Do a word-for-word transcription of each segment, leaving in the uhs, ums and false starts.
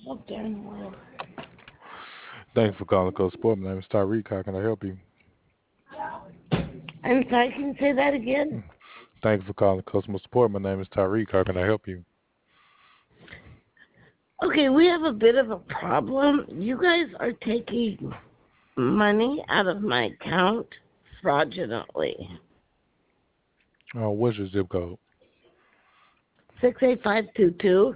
Up there in the world. Thanks for calling Coach Sport. My name is Tyreek. How can I help you? I'm sorry, can you say that again? Thanks for calling customer support. My name is Tyreek. How can I help you? Okay, we have a bit of a problem. You guys are taking money out of my account fraudulently. Uh, what's your zip code? six eight five two two.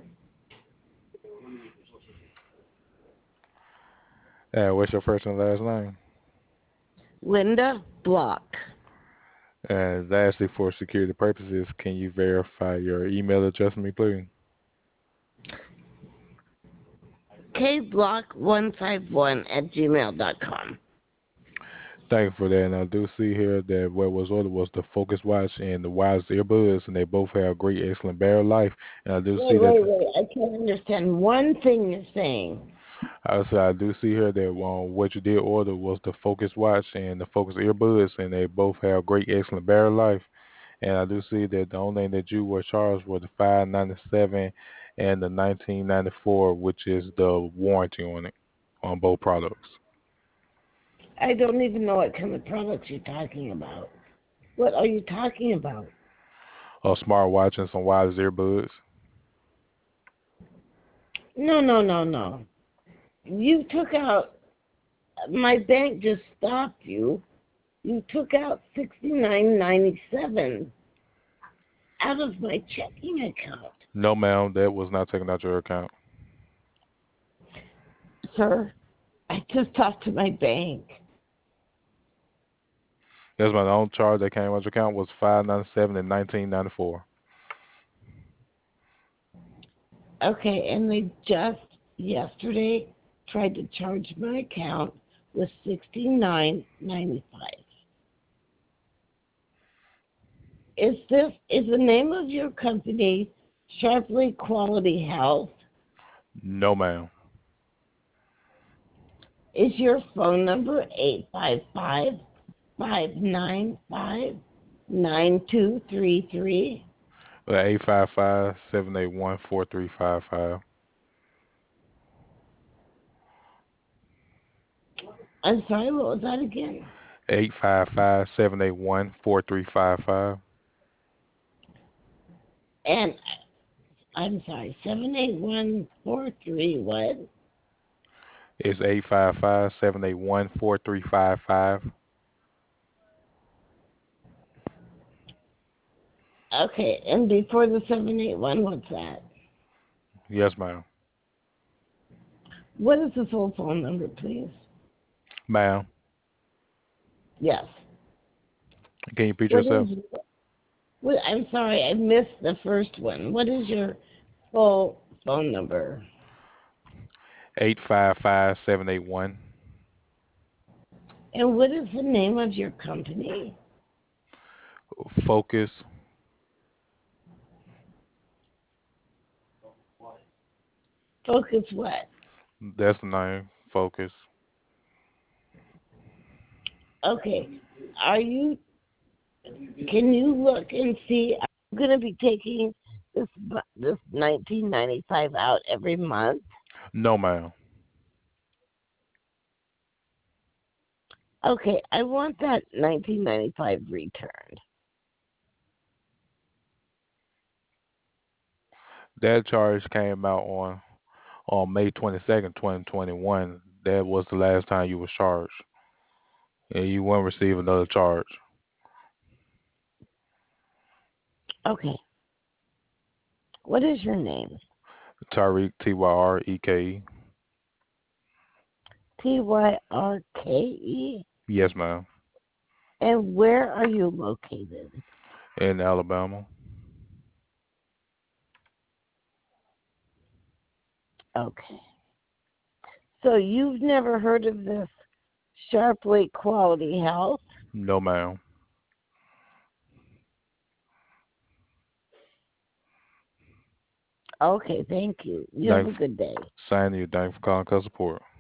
And what's your first and last name? Linda Block. And lastly, for security purposes, can you verify your email address for me, please? kblock one five one at gmail dot com. Thank you for that. And I do see here that what was ordered was the Focus Watch and the Wireless earbuds, and they both have great, excellent battery life. And I do see Wait, that. wait, wait. I can't understand one thing you're saying. I say I do see here that um, what you did order was the Focus Watch and the Focus earbuds, and they both have great, excellent battery life. And I do see that the only thing that you were charged was the five ninety seven and the nineteen ninety four, which is the warranty on it on both products. I don't even know what kind of products you're talking about. What are you talking about? A smartwatch and some wireless earbuds. No, no, no, no. You took out, my bank just stopped you. You took out sixty nine ninety seven out of my checking account. No, ma'am, that was not taken out your account. Sir, I just talked to my bank. That's my own charge that came out your account was five ninety seven and nineteen ninety four. Okay, and they just yesterday tried to charge my account with sixty nine ninety five. Is this is the name of your company Sharply Quality Health? No, ma'am. Is your phone number eight five five, five nine five, nine two three three? Eight five five seven eight one four three five five. I'm sorry, what was that again? Eight five five seven eight one four three five five. And I'm sorry, seven eight one four three what? It's eight five five seven eight one four three five five. Okay, and before the seven eight one, what's that? Yes, ma'am. What is the full phone number, please? Ma'am, Yes. can you repeat What yourself? is? What, I'm sorry, I missed the first one. What is your full phone number? Eight five five seven eight one. And what is the name of your company? Focus. Focus what? That's the name. Focus. Okay. Are you? Can you look and see? I'm gonna be taking this bu- this nineteen ninety-five out every month. No, ma'am. Okay, I want that nineteen ninety-five returned. That charge came out on on May twenty second, twenty twenty one. That was the last time you was charged, and you won't receive another charge. Okay. What is your name? Tyreek T Y R E K E. T Y R K E. Yes, ma'am. And where are you located? In Alabama. Okay. So you've never heard of this Sharply Quality Health? No, ma'am. Okay, thank you. You have Thanks. a good day. Sign you. Thanks for calling customer support.